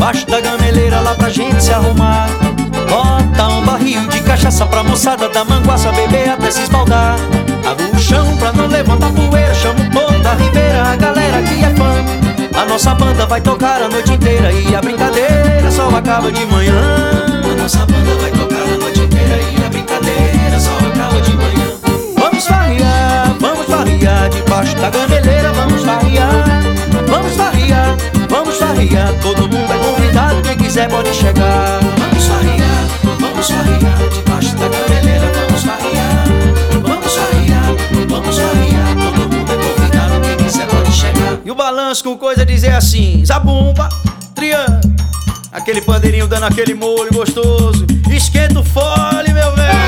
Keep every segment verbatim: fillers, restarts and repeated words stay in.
debaixo da gameleira lá pra gente se arrumar. Bota um barril de cachaça pra moçada da Manguaça beber até se esbaldar. Abre o chão pra não levantar poeira, chama o povo da Ribeira, a galera que é fã. A nossa banda vai tocar a noite inteira e a brincadeira só acaba de manhã. A nossa banda vai tocar a noite inteira e a brincadeira só acaba de manhã. Vamos farrear, vamos farrear debaixo da gameleira, vamos farrear. Vamos farrear, vamos farrear, todo mundo é convidado, quem quiser pode chegar. Vamos farrear, vamos farrear debaixo da gameleira, vamos farrear. Vamos farrear, vamos farrear, todo mundo é convidado, quem quiser pode chegar. E o balanço com coisa a dizer assim: zabumba, triângulo, aquele pandeirinho dando aquele molho gostoso. Esquenta o fole, meu velho.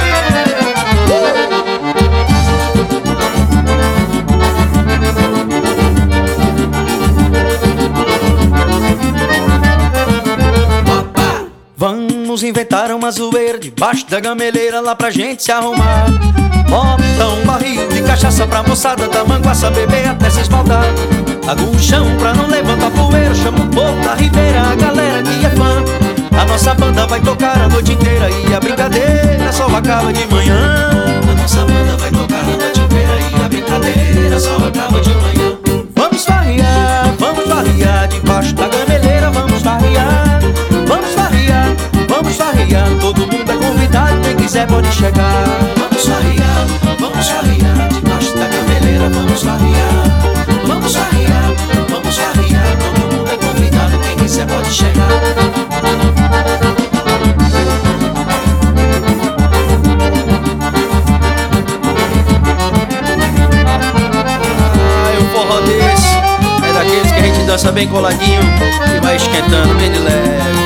Vamos inventar uma zoeira debaixo da gameleira lá pra gente se arrumar. Bota um barril de cachaça pra moçada da Manguaça beber até se esbaldar. Agu o chão pra não levantar poeira, chama o povo da Ribeira, a galera que é fã. A nossa banda vai tocar a noite inteira e a brincadeira só acaba de manhã. A nossa banda vai tocar a noite inteira e a brincadeira só acaba de manhã. Vamos farrear, vamos farrear debaixo da gameleira, vamos farrear. Vamos farrear, vamos farrear, todo mundo é convidado, quem quiser pode chegar. Vamos farrear, vamos farrear debaixo da gameleira, vamos farrear. Vamos farrear, vamos farrear, todo mundo é convidado, quem quiser pode chegar. Ah, o forró desse é daqueles que a gente dança bem coladinho e vai esquentando bem de leve.